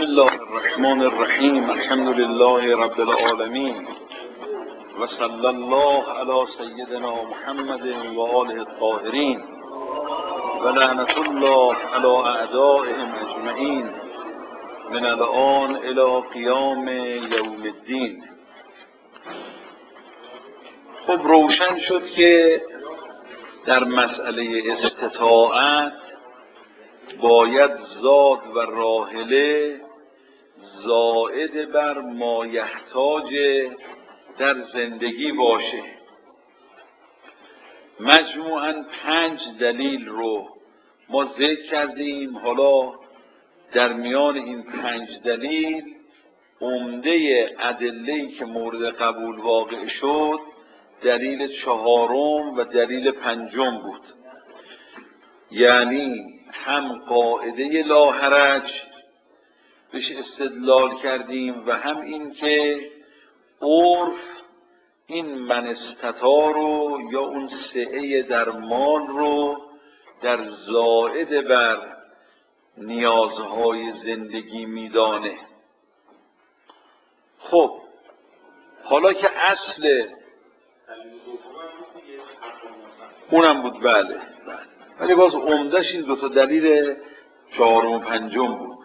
الله الرحمن الرحیم. الحمد لله رب العالمین و صلی الله علی سیدنا محمد و آله الطاهرین و لعنت الله علی اعدائهم اجمعین من الآن الی قیام یوم الدین. خب روشن شد که در مسئله استطاعت باید زاد و راحله زائد بر ما یحتاج در زندگی باشه. مجموعاً 5 دلیل رو ما ذکر کردیم. حالا در میان این 5 دلیل عمده ادله‌ای که مورد قبول واقع شد دلیل 4م و دلیل 5م بود. یعنی هم قاعده لا حرج بهش استدلال کردیم و هم این که عرف این من استطاع رو یا اون سعه در مال رو در زائد بر نیازهای زندگی میدانه. خب حالا که اصل اونم بود، بله، ولی باز عمدهش این 2 دلیل 4 و 5 بود.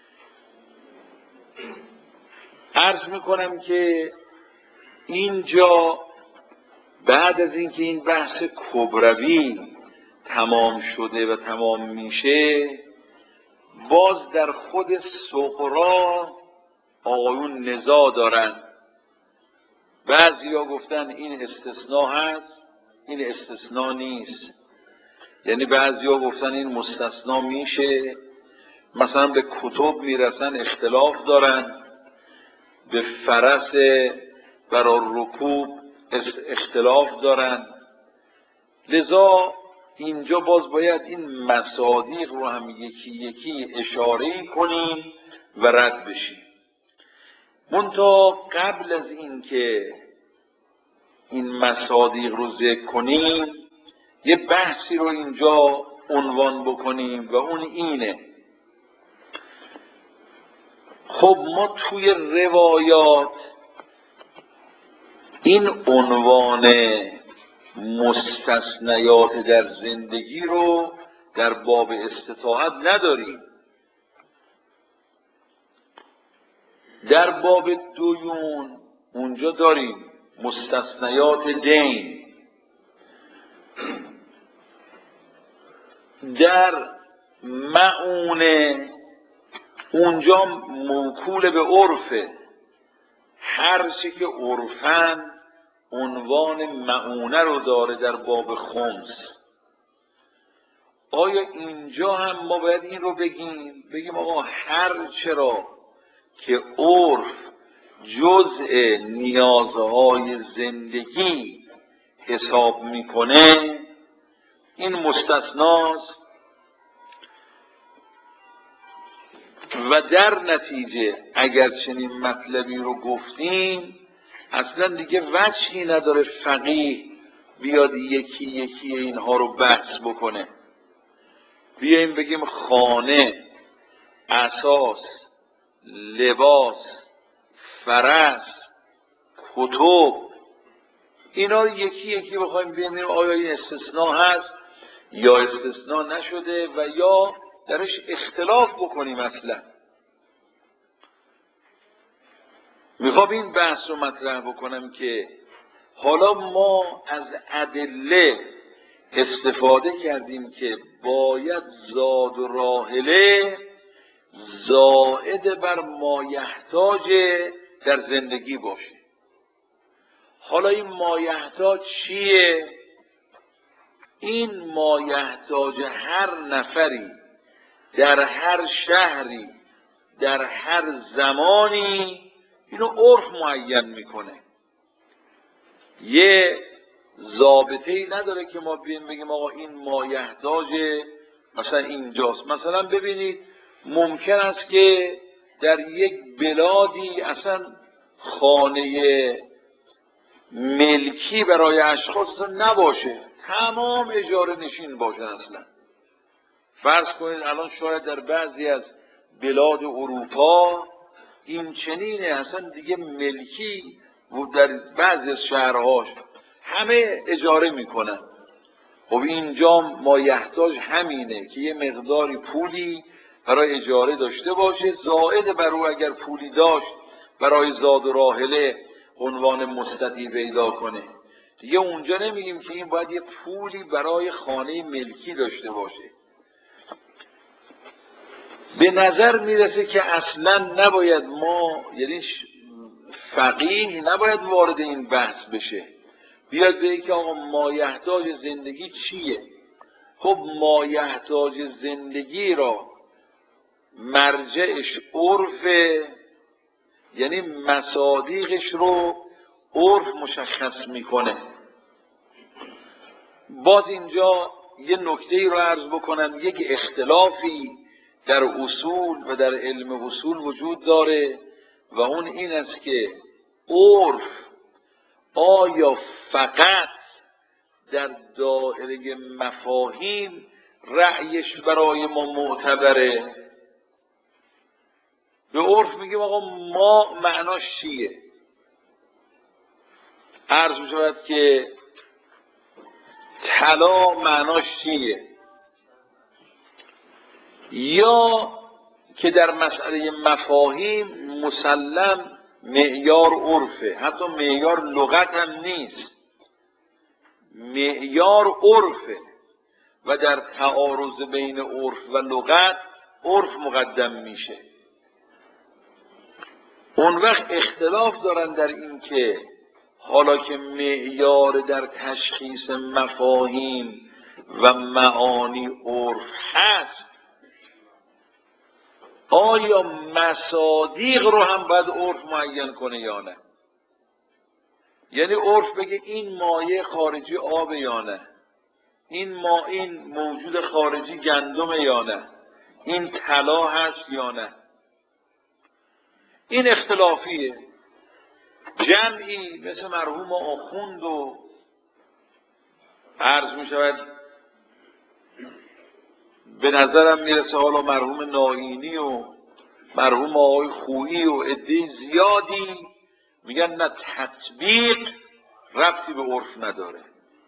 عرض میکنم که اینجا بعد از اینکه این بحث کبروی تمام شده و تمام میشه، باز در خود صغرا آقایون نزاع دارن. بعضیا گفتن این استثناء هست، این استثناء نیست. یعنی بعضیا گفتن این مستثنا میشه. مثلا به کتب میرسن اختلاف دارن، به فرس برای رکوب اختلاف دارن. لذا اینجا باز باید این مصادیق رو هم یکی یکی اشاره کنیم و رد بشیم. منتها قبل از این که این مصادیق رو ذکر کنیم یه بحثی رو اینجا عنوان بکنیم و اون اینه. خب ما توی روایات این عنوان مستثنیات در زندگی رو در باب استطاعت نداریم. در باب دیون اونجا داریم مستثنیات دین. در معونه اونجا موکول به عرفه. هر چی که عرفن عنوان معونه رو داره در باب خمس. آیا اینجا هم ما باید این رو بگیم آقا هر چرا که عرف جزء نیازهای زندگی حساب میکنه این مستثناست و در نتیجه اگر چنین مطلبی رو گفتیم اصلا دیگه وجهی نداره فقیه بیاد یکی یکی اینها رو بحث بکنه. بیاییم بگیم خانه، اساس، لباس، فرس، کتب، اینا رو یکی یکی بخوایم ببینیم آیا این استثناء هست یا استثناء نشده و یا درش اختلاف بکنیم. اصلا میخوام این بحث رو مطرح بکنم که حالا ما از ادله استفاده کردیم که باید زاد و راحله زائد بر ما یحتاج در زندگی باشه. حالا این ما یحتاج چیه؟ این ما یحتاج هر نفری در هر شهری در هر زمانی اینو عرف معین میکنه. یه ضابطه‌ای نداره که ما بگیم آقا این ما یحتاج مثلا اینجاست. مثلا ببینید ممکن است که در یک بلادی اصلا خانه ملکی برای اشخاص نباشه، تمام اجاره نشین باشن. اصلا فرض کنید الان شاید در بعضی از بلاد اروپا این چنینه، اصلا دیگه ملکی و در بعضی از شهرهاش همه اجاره میکنن. خب اینجا مایحتاج همینه که یه مقداری پولی برای اجاره داشته باشه، زائد بر او اگر پولی داشت برای زاد و راحله عنوان مستطیع پیدا کنه. دیگه اونجا نمیگیم که این باید یه پولی برای خانه ملکی داشته باشه. به نظر میرسه که اصلا نباید ما، یعنی فقیه نباید وارد این بحث بشه، بیاد به که آقا مایحتاج زندگی چیه. خب مایحتاج زندگی را مرجعش عرفه، یعنی مصادیقش رو عرف مشخص میکنه. باز اینجا یه نکته‌ای رو عرض بکنم، یک اختلافی در اصول و در علم اصول وجود داره و اون این است که عرف آیا فقط در دایره مفاهیم رأیش برای ما معتبره؟ به عرف میگیم آقا ما معناش چیه؟ عرض میشود که طلا معناش چیه؟ یا که در مسئله مفاهیم مسلم معیار عرفه، حتی معیار لغت هم نیست، معیار عرفه و در تعارض بین عرف و لغت عرف مقدم میشه. اون وقت اختلاف دارن در این که حالا که معیار در تشخیص مفاهیم و معانی عرف هست، آیا مصادیق رو هم باید عرف معین کنه یا نه؟ یعنی عرف بگه این مایه خارجی آب یا نه، این موجود خارجی گندم یا نه، این طلا هست یا نه. این اختلافیه. جمعی مثل مرحوم آخوند و عرض می شود به نظرم میرسه حالا مرحوم ناینی و مرحوم آقای خویی و عده زیادی میگن نه، تطبیق ربطی به عرف نداره،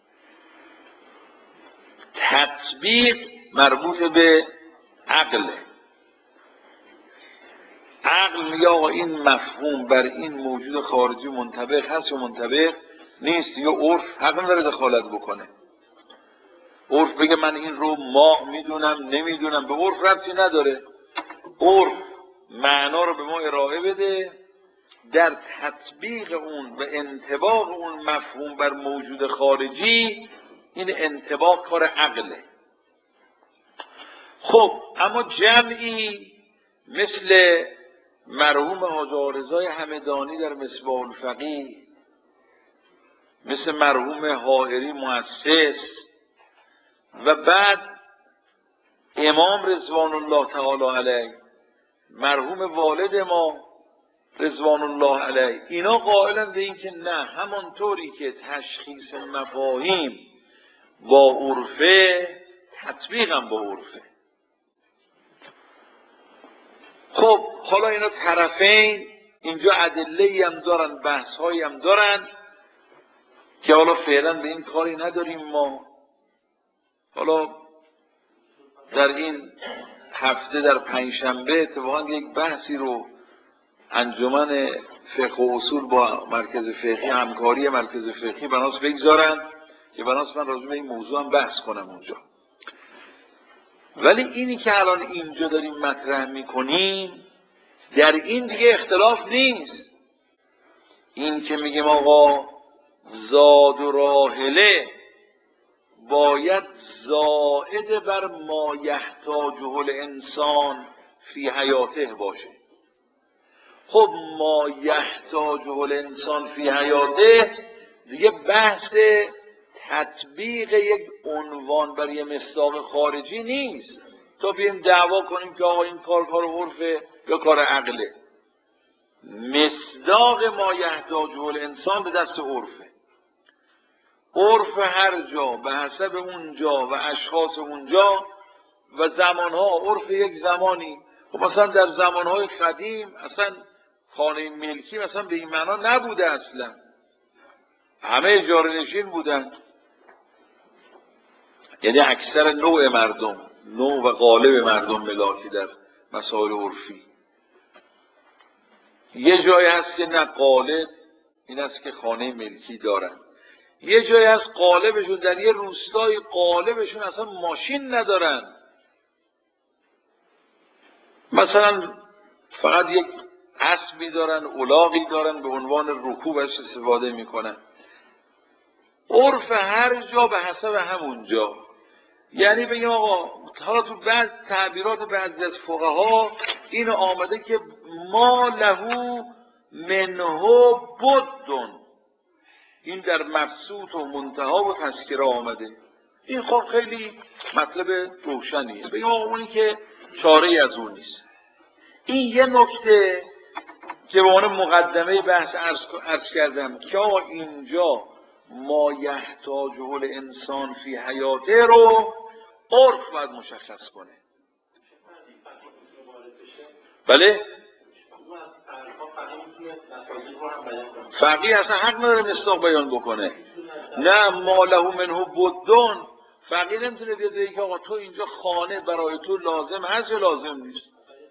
تطبیق مربوط به عقله. عقل میگه آقا این مفهوم بر این موجود خارجی منطبق هست یا منطبق نیست، یا عرف حق نداره دخالت بکنه. عرف بگه من این رو ما میدونم نمیدونم، به عرف ربطی نداره. عرف معنا رو به ما ارائه بده، در تطبیق اون و انطباق اون مفهوم بر موجود خارجی، این انطباق کار عقله. خب اما جمعی مثل مرحوم حاج آقارضای همدانی در مصباح الفقیه، مثل مرحوم حائری مؤسس و بعد امام رضوان الله تعالی علیه، مرحوم والد ما رضوان الله علیه، اینا قائلن به این که نه، همانطوری که تشخیص مفاهیم با عرفه، تطبیقم با عرفه. خب حالا اینا طرفین اینجا ادله‌ای هم دارن، بحث‌هایی هم دارن که حالا فعلا به این کاری نداریم ما. حالا در این هفته در پنجشنبه اتفاقا یک بحثی رو انجمن فقه و اصول با مرکز فقهی، همکاری مرکز فقهی بناس بگذارن که بناس من راجع به این موضوع هم بحث کنم اونجا. ولی اینی که الان اینجا داریم مطرح میکنیم در این دیگه اختلاف نیست. این که میگیم آقا زاد و راحله باید زائد بر ما یحتاجه الانسان فی حیاته باشه. خب ما یحتاجه الانسان فی حیاته دیگه بحث تطبیق یک عنوان بر یه مصداق خارجی نیست تا بیایم دعوا کنیم که آقا این کار عرفه یا کار عقله. مصداق ما یحتاجه الانسان به دست عرفه. عرف هر جا به حسب اونجا و اشخاص اونجا و زمانها، عرف یک زمانی خب مثلا در زمانهای قدیم اصلا خانه ملکی مثلا به این معنا نبوده، اصلا همه اجاره نشین بودن. یعنی اکثر نوع مردم، نوع و قالب مردم ملاکی در مسائل عرفی. یه جایی هست که نه، قالب این است که خانه ملکی دارن. یه جایی هست قالبشون در یه روستای قالبشون اصلا ماشین ندارن، مثلا فقط یک اسبی دارن، الاغی دارن، به عنوان رکوب ازش استفاده میکنن. عرف هر جا به حسب همونجا. یعنی بگیم آقا حالا تو بعض تعبیرات بعضی از فقها این آمده که ما له منه بدن، این در مبسوط و منتها و تذکره آمده. این خب خیلی مطلب روشنیه، بگیم آقا اونی که چاره از اون نیست. این یه نکته که به عنوان مقدمه بحث عرض کردم که آقا اینجا ما یحتاجه الانسان فی حیاته رو عرف باید مشخص کنه. بله؟ فقیه اصلا حق نداره مصداق بیان بکنه. نه، ما له منه بدن، فقیه نمیتونه بیاد بگه که آقا تو اینجا خانه برای تو لازم هست یا لازم نیست.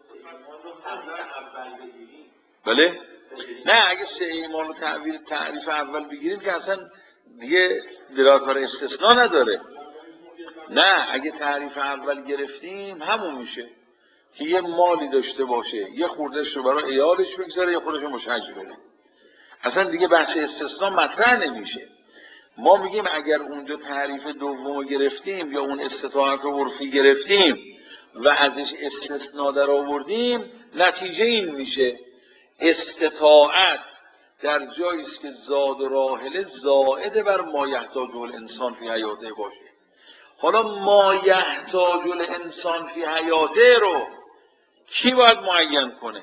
بله؟ نه، اگه سه ایمان و تعریف اول بگیریم که اصلا دیگه دلالت بر استثناء نداره. نه، اگه تعریف اول گرفتیم همون میشه که یه مالی داشته باشه، یه خوردهش رو برای عیالش بگذاره، یه خوردهش رو مشحج بره. اصلا دیگه بحث استثناء مطرح نمیشه. ما میگیم اگر اونجا تعریف دوم رو گرفتیم یا اون استطاعت رو عرفی گرفتیم و ازش استثناء در آوردیم، نتیجه این میشه استطاعت در جایی است که زاد و راحله زائد بر ما یحتاجه الانسان فی حیاته باشه. حالا ما یحتاج الانسان فی حیاته رو کی باید معین کنه؟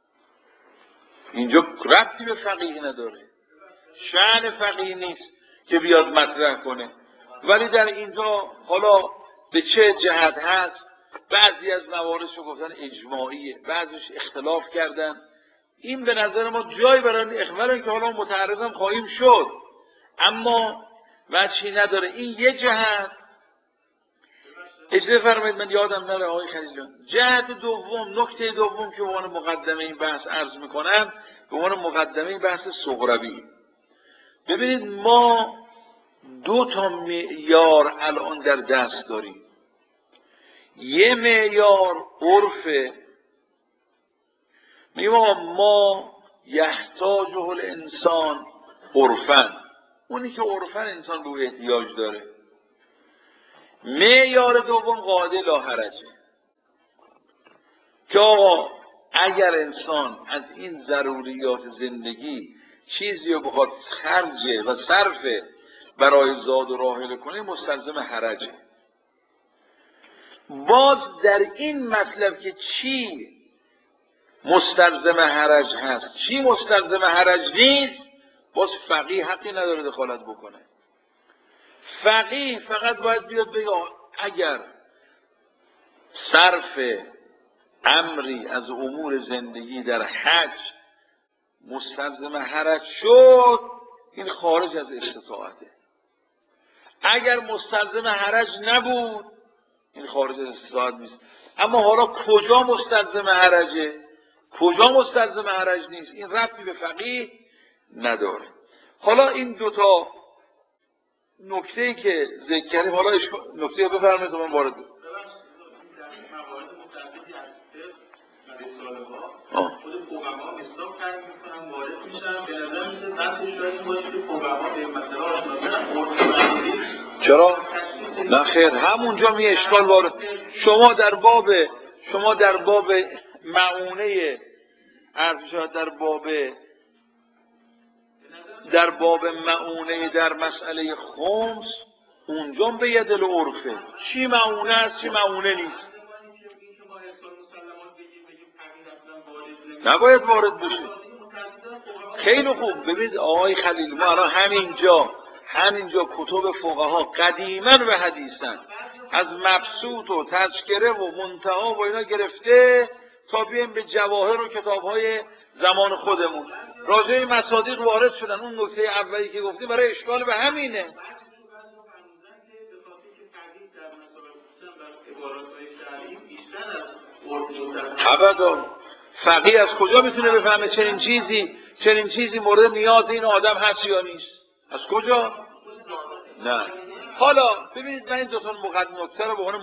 اینجا ربطی به فقیه نداره، شأن فقیه نیست که بیاد مطرح کنه. ولی در اینجا حالا به چه جهت هست؟ بعضی از مواردش رو گفتن اجماعیه، بعضیش اختلاف کردن. این به نظر ما جای برای اخبار که حالا متعرضم خواهیم شد، اما وجهی نداره. این یه جهت. اجازه فرمایید من یادم نره آقای خلیل جان، جهت دوم، نکته دوم که به عنوان مقدمه این بحث عرض میکنم، به عنوان مقدمه این بحث صغروی. ببینید ما دو تا معیار الان در دست داریم. یه معیار عرفه، میگیم ما یحتاجه الانسان عرفن، اونی که عرفن انسان به احتیاج داره. معیار دوم قاعده لا حرجه که آقا اگر انسان از این ضروریات زندگی چیزی رو بخواد خرجه و صرفه برای زاد و راحله کنه مستلزم حرجه. باز در این مطلب که چی مستلزم حرج هست چی مستلزم حرج نیست، باز فقیه حقی نداره دخالت بکنه. فقیه فقط باید بیاد بگه اگر صرف امری از امور زندگی در حج مستلزم حرج شد، این خارج از استطاعته. اگر مستلزم حرج نبود، این خارج از استطاعت نیست. اما حالا کجا مستلزم حرجه، کجا مستلزم حرج نیست، این ربطی به فقیه نداره. حالا این دوتا نکته‌ای که ذکر کردیم، حالا نکته بفرمایید من وارد چرا؟ نه خیر، همونجا می اشکال وارد. شما در باب معونه عرض در باب معونه در مسئله خمس اونجا به یدل عرفه چی معونه است چی معونه نیست، نباید وارد بشه. خیلی خوب. ببینید آقای خلیل، ما الان همینجا کتب فقها قدیما و حدیثا از مبسوط و تذکره و منتها و اینا گرفته تا بیایم به جواهر و کتاب‌های زمان خودمون. راجع به مصادیق وارد شدن. اون نکته اولی که گفتیم برای اشکال به همینه. ابدا فقیه از کجا میتونه بفهمه چنین چیزی مورد نیاز این آدم هست یا نیست؟ از کجا؟ نه. حالا ببینید من این دو تا نکته رو به عنوان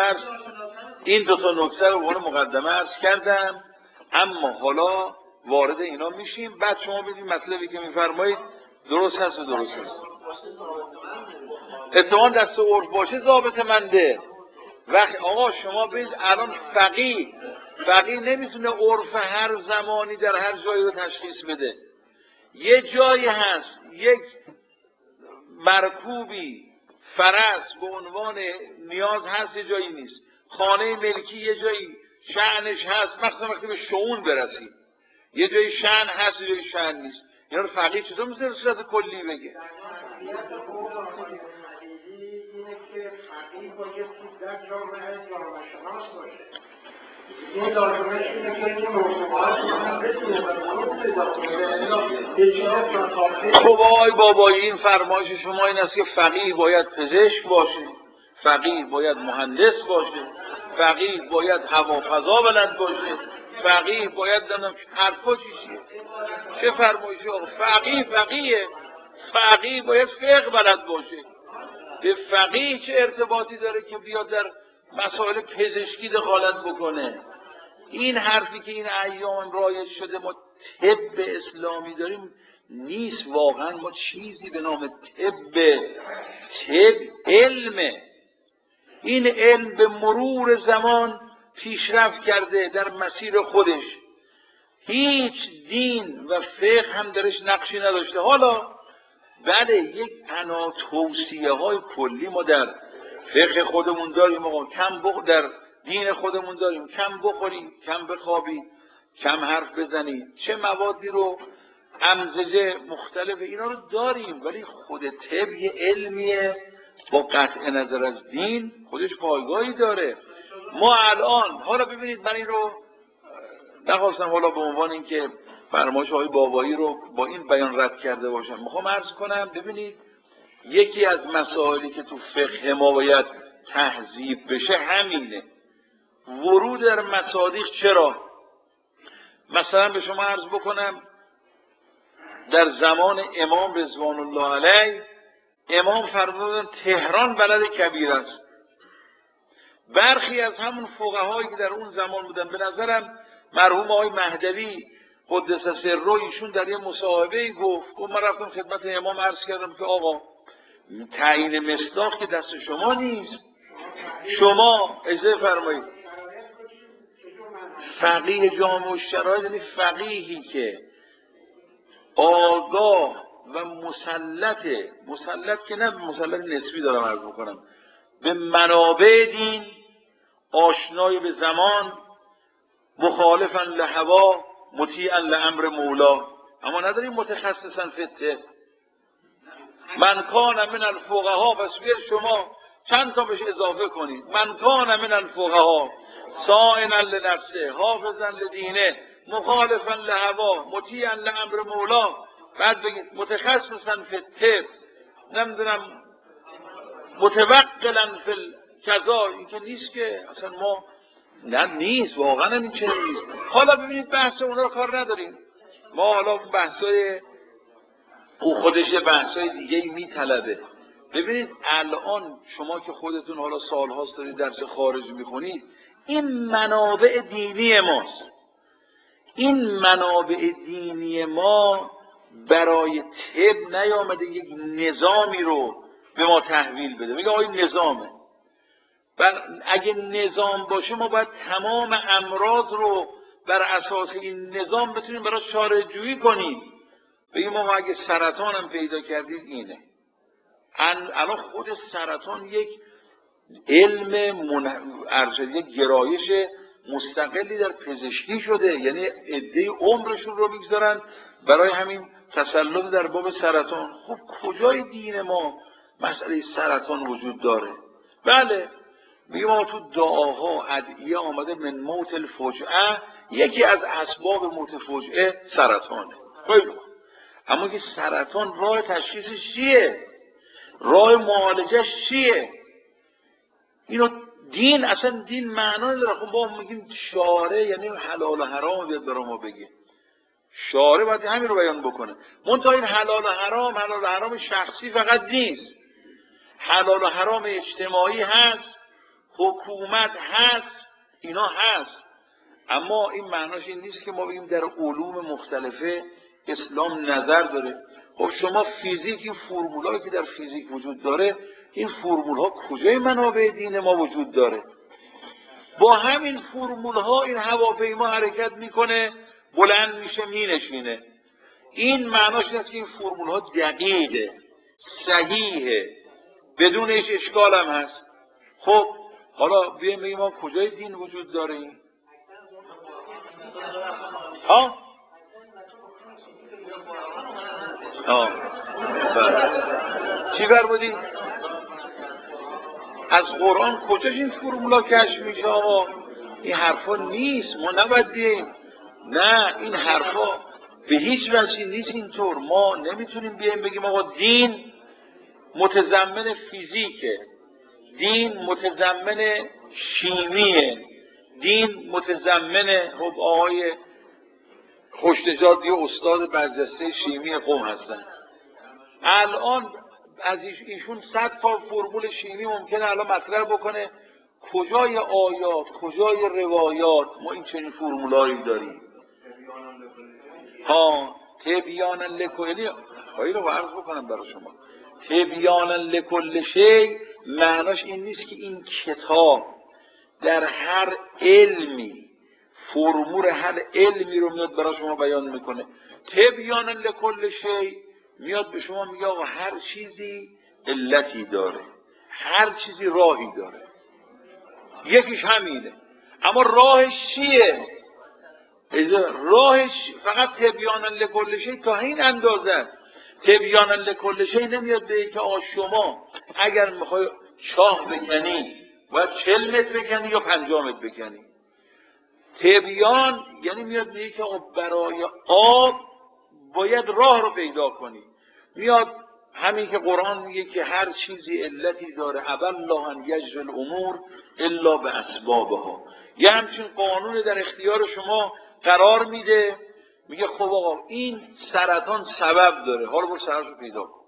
مقدمه عرض کردم، اما حالا وارد اینا میشیم. بعد شما ببینید مطلبی که میفرمایید درست هست و درست هست. اتهام دست عرف باشه ضابط منده. وقتی آقا شما ببینید الان فقیه نمیتونه عرف هر زمانی در هر جایی رو تشخیص بده. یه جایی هست یک مرکوبی فرس به عنوان نیاز هست، یه جایی نیست. خانه ملکی یه جایی شأنش هست، مثلا وقتی به شؤون برسید یه جایی شأن هست، یه جایی شأن نیست. اینا رو فقیه چطور میتونه به صورت کلی بگه؟ خب آقای بابایی این فرمایش شما این است که فقیه باید پزشک باشه، فقیه باید مهندس باشه، فقیه باید هوافضا بلد باشه، فقیه باید حرفا چیه؟ چه فرمایشی آقا؟ فقیه باید فقه بلد باشه. به فقیه چه ارتباطی داره که بیاد در مسائل پزشکی دخالت بکنه؟ این حرفی که این ایام رایج شده ما طب اسلامی داریم نیست. واقعا ما چیزی به نام طب علمه. این علم به مرور زمان پیشرفت کرده در مسیر خودش، هیچ دین و فقه هم درش نقشی نداشته. حالا بله یک توصیه های کلی ما در فقه خودمون داریم، در دین خودمون داریم، کم بخوری، کم بخوابی، کم حرف بزنی، چه موادی رو امزجه مختلف اینا رو داریم. ولی خود طب یه علمیه با قطع نظر از دین خودش پایگاهی داره. ما الان حالا ببینید، من این رو نخواستم حالا به عنوان اینکه فرمایش های بابایی رو با این بیان رد کرده باشم، میخوام عرض کنم ببینید یکی از مسائلی که تو فقه ما باید تهذیب بشه همینه. ورود در مصادیق چرا؟ مثلا به شما عرض بکنم در زمان امام رضوان الله علیه امام فرمودن تهران بلد کبیر است. برخی از همون فقهایی که در اون زمان بودن، به نظرم مرحوم آقای مهدوی قدس سره ایشون در یه مصاحبه گفت من رفتم خدمت امام عرض کردم که آقا تعیین مصداق که دست شما نیست، شما اجازه فرمایید. فقیه جامع الشرایط یعنی فقیهی که آگاه و مسلط که نه مسلط نسبی دارم عرض بکنم، به منابع دین، آشنای به زمان، مخالفا لهوا مطیعا لامر مولا. اما نداریم متخصصا فقه. من کان من الفقها، پس بیاد شما چند تا بهش اضافه کنید. من کان من الفقها صائنا لنفسه حافظا لدینه مخالفا لهوا مطیعا لامر مولا. بعد بگید متخصصا فقه، نمیدونم متوکلا فی کذا. این که نیست که اصلا ما نیست، واقعا این چه نیست. حالا ببینید بحث اونا رو کار نداریم ما. حالا بحثای او خودش بحثای دیگه میطلبه. ببینید الان شما که خودتون حالا سالهاست دارید درس خارج میخونید، این منابع دینی ماست. این منابع دینی ما برای طب نیامده یک نظامی رو به ما تحویل بده. میگه آقای نظامه. اگه نظام باشه ما باید تمام امراض رو بر اساس این نظام بتونیم برای چاره جویی کنیم. بگیم ما اگه سرطان هم پیدا کردید اینه. الان خود سرطان یک علم یک گرایش مستقلی در پزشکی شده، یعنی عده عمرشون رو میگذارن برای همین تسلط در باب سرطان. خب کجای دین ما مسئله سرطان وجود داره؟ بله میگه ما تو دعاها ادعیه آمده من موت الفجعه، یکی از اسباب موت فجعه سرطانه. خیلی خوب، اما که سرطان راه تشخیصش چیه؟ راه معالجش چیه؟ اینو دین، اصلا دین معنا نداره. خب ما میگیم شارع یعنی حلال و حرام بیاد برای ما بگه. شارع باید همین رو بیان بکنه. منتها این حلال و حرام شخصی فقط نیست، حلال و حرام اجتماعی هست، حکومت هست، اینا هست. اما این معناش این نیست که ما بگیم در علوم مختلفه اسلام نظر داره. خب شما فیزیک، این فرمولایی که در فیزیک وجود داره، این فرمول ها کجای منابع دین ما وجود داره؟ با همین فرمول ها این هواپیما حرکت میکنه، بلند میشه، مینشینه. این معناش نیست که این فرمول ها دقیقه، صحیحه، بدون هیچ اشکال هم هست. خب حالا بیایم بگیم ما کجای دین وجود داره این؟ چی برمودی؟ از قرآن کجاش این فرمولا کشف میشه؟ آقا این حرفا نیست، ما نباید دیم. نه، این حرفا به هیچ وجه نیست اینطور. ما نمیتونیم بیایم بگیم آقا دین متضمن فیزیکه، دین متضمن شیمیه، دین متضمن آقای خوشنژاد یه استاد برجسته شیمی قم هستن. الان از ایشون 100 تا فرمول شیمی ممکنه الان مطرح بکنه، کجای آیات، کجای روایات ما این چنین فرمولایی داریم؟ تبیانا لکل، خواهی رو عرض بکنم برای شما. تبیانا لکل شیء معناش این نیست که این کتاب در هر علمی فرمول هر علمی رو میاد برای شما بیان میکنه. تبیانا لکل شیء میاد به شما میگه آقا هر چیزی علتی داره، هر چیزی راهی داره، یکیش همینه. اما راهش چیه؟ راهش فقط تبیانا لکل شیء تا این اندازه. تبیانا لکل شیء نمیاد به که آقا شما اگر میخوای چاه بکنی باید 40 متر بکنی یا 50 متر بکنی. تبیان یعنی میاد به که آقا برای آب باید راه رو پیدا کنی. میاد همین که قرآن میگه که هر چیزی علتی داره، ابا الله ان یجری الامور الا باسبابها. یه همچین قانون در اختیار شما قرار میده، میگه خب آقا این سرطان سبب داره، حالا برو سرش رو پیدا کن،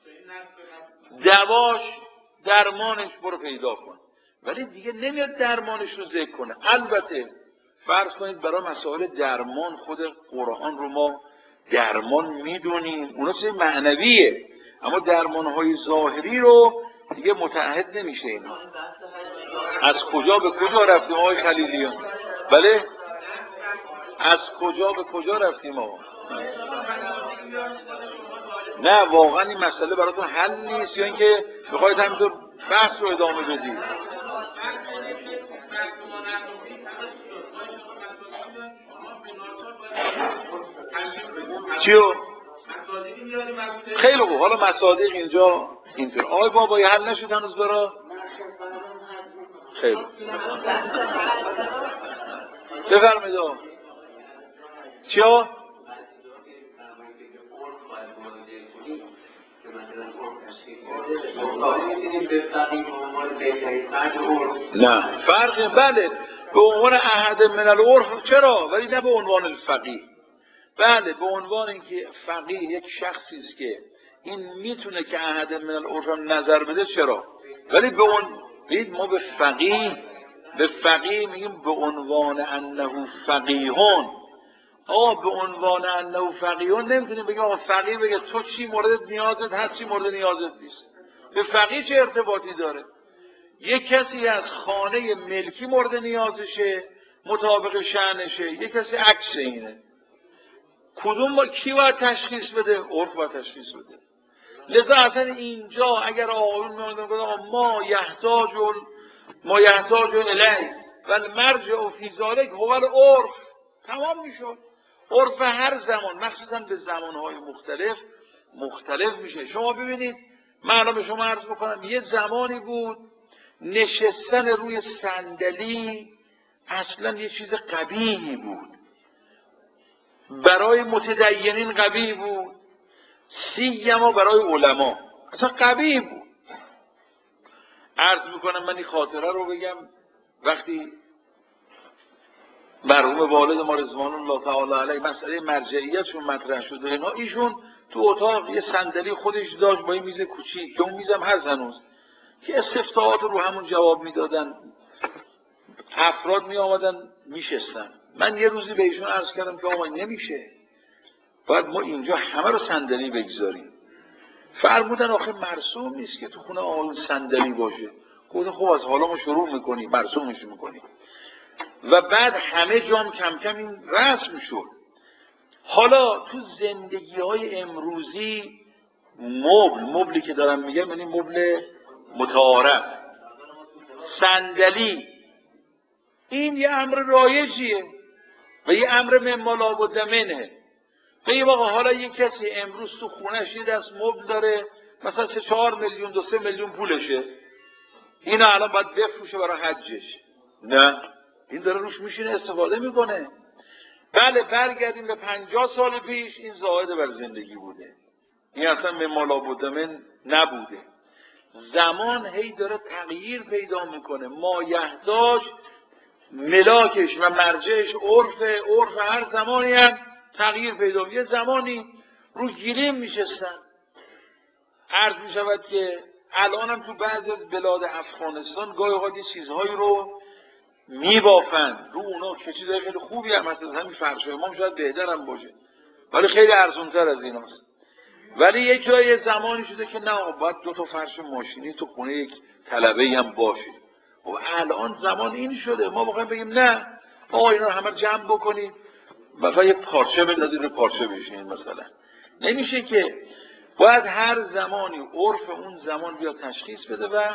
دواش درمانش برو پیدا کن. ولی دیگه نمیاد درمانش رو ذکر کنه. البته فرض کنید برای مسائل درمان خود قرآن رو ما درمان میدونیم، اونا چیز معنویه، اما درمانهای ظاهری رو دیگه متعهد نمیشه. اینا از کجا به کجا رفتیم آقای خلیلیان؟ بله، از کجا به کجا رفتیم آقا؟ نه واقعا این مسئله براتون حل نیست یا اینکه بخواید همینطور بحث رو ادامه بدید؟ چیو؟ خیلی خوب، حالا مصادیق اینجا اینطور. آقای بابایی حل نشد هنوز برا؟ خیلی بفرمایید آقا. چیا؟ نه فرقی، بله به عنوان احد من العرف چرا، ولی نه به عنوان الفقیه. بله به عنوان اینکه فقیه یک شخصی است که این میتونه که احد من العرف نظر بده چرا، ولی به اون ما به فقیه میگیم به عنوان انه فقیهون. به عنوان انه فقیهون نمیتونیم بگیم آقا فقیه بگه تو چی مورد نیازت هست چی مورد نیازت نیست. به فقیه چه ارتباطی داره؟ یک کسی از خانه ملکی مورد نیازشه مطابق شأنشه، یک کسی عکس اینه. کدوم کی باید تشخیص بده؟ عرف باید تشخیص بده. لذا اصلا اینجا اگر آقایون میگن ما یحتاج الیه و المرجع فی ذلک هو العرف، تمام میشد. عرف هر زمان مخصوصا به زمانهای مختلف میشه. شما ببینید من الان به شما عرض بکنم یه زمانی بود نشستن روی صندلی اصلا یه چیز قبیحی بود، برای متدینین قبیح بود، سیما برای علما اصلا قبیح بود. عرض میکنم من این خاطره رو بگم، وقتی مرحوم والد ما رضوان الله تعالی علیه مسئله مرجعیتشون مطرح شده اینا، ایشون تو اتاق یه صندلی خودش داشت با این میز کوچیک که اون میزم هست هنوز، که استفتاحات رو همون جواب میدادن، افراد می آمدن میشستن. من یه روزی به ایشون عرض کردم که آقا نمیشه، باید ما اینجا همه رو صندلی بگذاریم. فرمودن آخه مرسوم نیست که تو خونه آقایون صندلی باشه. گفتم خب از حالا ما شروع میکنیم مرسومش میکنیم. و بعد همه جام کم کم این رسم شد. حالا تو زندگی های امروزی مبلی که دارم میگم یعنی مبل متعارف، صندلی این یه امر رایجیه و یه امر مما لابد منه. بگیم آقا حالا یه کسی امروز تو خونش یه دست مبل داره مثلا 4 میلیون 2-3 میلیون پولشه، اینو الان باید بفروشه برای حجش، نه این داره روش میشینه استفاده میکنه. بله برگردیم به 50 سال پیش، این زائد بر زندگی بوده، این اصلا مما لابد من نبوده. زمان هی داره تغییر پیدا میکنه، مایحتاج ملاکش و مرجعش عرف هر زمانی هم تغییر پیدا. یه زمانی رو گلیم میشستن، عرض میشود که الان هم تو بعضی از بلاد افغانستان گاهی اوقات یه چیزهایی رو میبافن رو اونا که چیزهای خیلی خوبی هم هست، همین فرش امام شاید بهتر هم باشه ولی خیلی ارزونتر از ایناست. ولی یک جای زمانی شده که نه باید 2 تا فرش ماشینی تو خونه یک طلبه هم باشه. و الان زمان این شده ما واقعا بگیم نه آقا اینا همه جمع بکنیم مثلا یه پارچه بندازید رو پارچه بشین، مثلا نمیشه که. باید هر زمانی عرف اون زمان بیا تشخیص بده و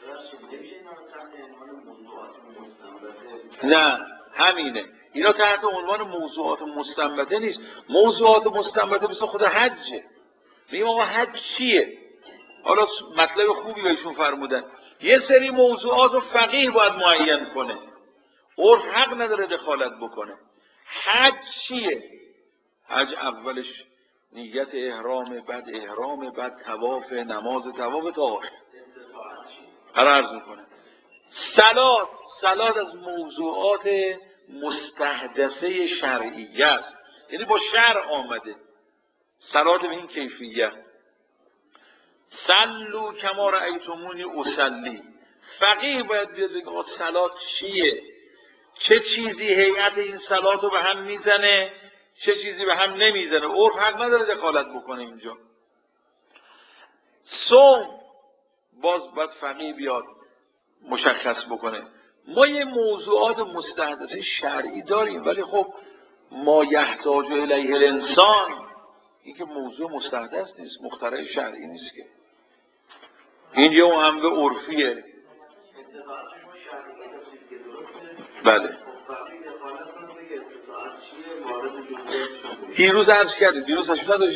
نه همینه. اینا تحت عنوان موضوعات مستنبطه نیست. موضوعات مستنبطه مثل خود حجه. میگم آقا حج چیه؟ حالا مطلب خوبی بهشون فرمودن یه سری موضوعات رو فقیه باید معین کنه، عرف حق نداره دخالت بکنه. حج چیه؟ حج اولش نیت احرام، بعد طواف، نماز طواف تا آخر. عرض میکنه صلات از موضوعات مستحدثه شرعیه است، یعنی با شرع آمده. صلات به این کیفیت، صلوا کما رأیتمونی اصلی. فقیه باید بیاد بگه صلات چیه، چه چیزی هیئت این صلات رو به هم میزنه، چه چیزی به هم نمیزنه. عرف حق نداره دخالت بکنه اینجا. صوم باز باید فقیه بیاد مشخص بکنه. ما یه موضوعات مستحدثه شرعی داریم ولی خب ما یحتاج الیه الانسان این که موضوع مستحدث نیست، مخترع شرعی نیست که، این یه امر عرفیه. بله دیروز عرض کردیم، دیروز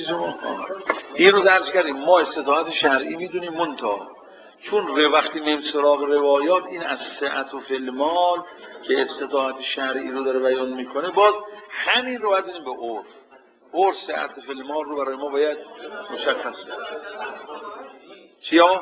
عرض کردیم ما استطاعت شرعی میدونیم منتها چون وقتی میم سراغ روایات این از سعت فی المال که استطاعت شرعی رو داره بیان میکنه، باز همین رو بدونیم به عرف سعت فی المال رو برای ما باید مشخص کنیم. چیا؟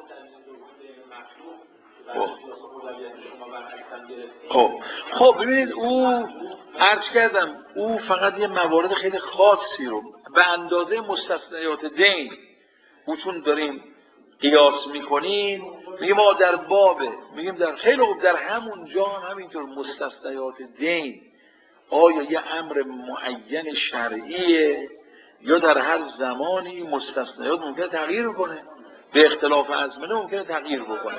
خب ببینید او عرض کردم او فقط یه موارد خیلی خاصی رو به اندازه مستثنیات دین او چون داریم قیاس میکنیم میگیم ما در بابه میگیم در خیلی خوب در همون جا همینطور مستثنیات دین آیا یه امر معین شرعیه یا در هر زمانی مستثنیات ممکنه تغییر کنه، به اختلاف ازمنه ممکنه تغییر بکنه.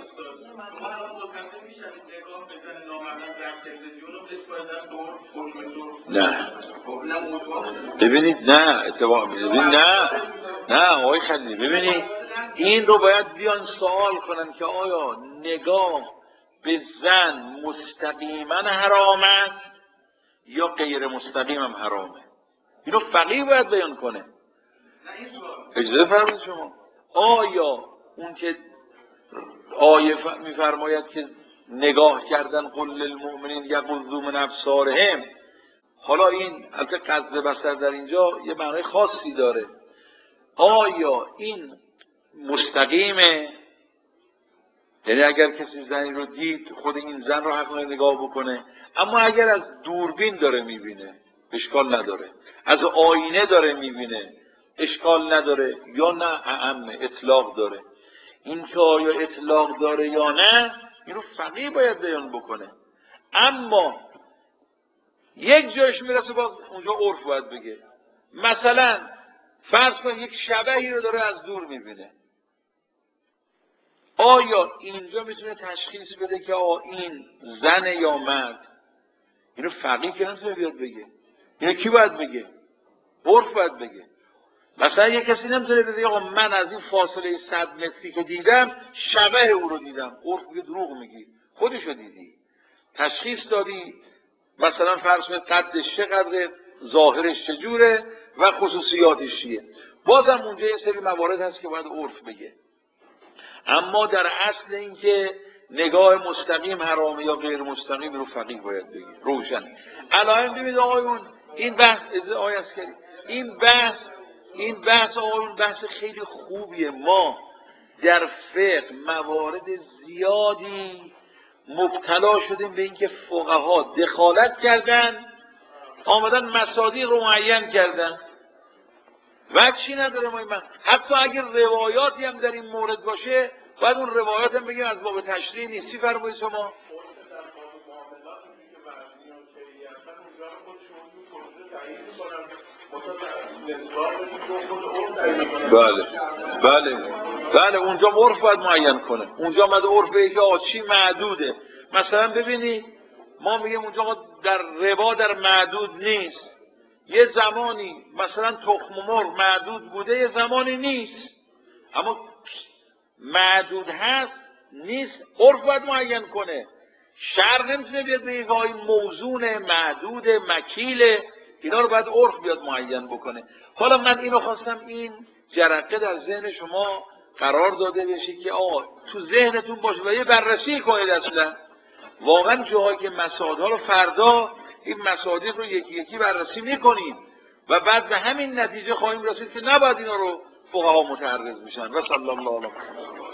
نه ببینید نه اتفاق ببینید نه آقای خلیلی ببینید این رو باید بیان سوال کنن که آیا نگاه به زن مستقیما حرام است یا غیر مستقیم هم حرامه. اینو فقیه باید بیان کنه. اجازه فرمایید شما آیا اون که آیه میفرماید که نگاه کردن قل للمؤمنین یغضوا من ابصارهم. حالا این البته قصد بصر در اینجا یه معنای خاصی داره. آیا این مستقیمه؟ یعنی اگر کسی زنی رو دید خود این زن رو حق نگاه بکنه، اما اگر از دوربین داره میبینه اشکال نداره، از آینه داره میبینه اشکال نداره، یا نه اعم اطلاق داره. این که آیا اطلاق داره یا نه اینو فقیه باید بیان بکنه. اما یک جایش میرسه باز اونجا عرف باید بگه. مثلا فرض کن یک شبحی رو داره از دور میبینه، آیا اینجا میتونه تشخیص بده که این زن یا مرد؟ اینو فقیه که نمیتونه بیاد بگه. اینو کی باید بگه؟ عرف باید بگه. مثلا یک کسی نمیتونه بگه آقا من از این فاصله 100 متری که دیدم شبح او رو دیدم. عرف میگه دروغ میگی، خودشو دیدی، تشخیص دادی. مثلا فرض کنید قدش چقدره، ظاهرش چجوره و خصوصیاتش چیه. بازم اونجا یه سری موارد هست که باید عرف بگه. اما در اصل اینکه نگاه مستقیم حرامه یا غیر مستقیم رو فقیه باید بگه روشن. الان ببینید آقایون این بحث این بحث آقایون بحث خیلی خوبیه. ما در فقه موارد زیادی مبتلا شدیم به اینکه فقها دخالت کردن، آمدن مصادیق رو معین کردن. وجهی نداره ما این حتی اگر روایاتی هم در این مورد باشه باید اون روایات هم بگیم از باب تشریع نیست. چی فرمایید شما؟ بله اونجا عرف باید معین کنه. اونجا اومده عرف بگه چی معدوده. مثلا ببینید ما میگیم اونجا در ربا در معدود نیست. یه زمانی مثلا تخم مرغ معدود بوده، یه زمانی نیست، اما معدود هست نیست عرف باید معین کنه. شرع نمیتونه بیاد بگه این موزون معدود مکیله، اینا رو باید عرف بیاد معین بکنه. حالا من اینو خواستم این جرقه در ذهن شما قرار داده بشه که تو ذهنتون باشه و یه بررسی کنید. اصلا واقعا جاهایی که مسائل رو فردا این مصادیق رو یکی یکی بررسی میکنیم و بعد به همین نتیجه خواهیم رسید که نباید اینا رو فقها متعرض میشن. و صلی الله علیه و